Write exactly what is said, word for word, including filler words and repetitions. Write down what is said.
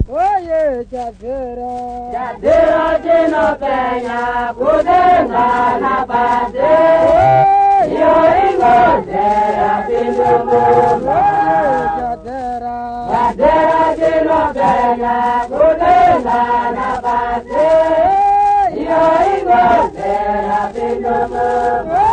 Oye, Jadera, Jadera jino penya, kudena na bade. Yo ingo jera pindu muma. Jadera, Jadera jino penya, kudena na bade. Yo ingo jera pindu muma.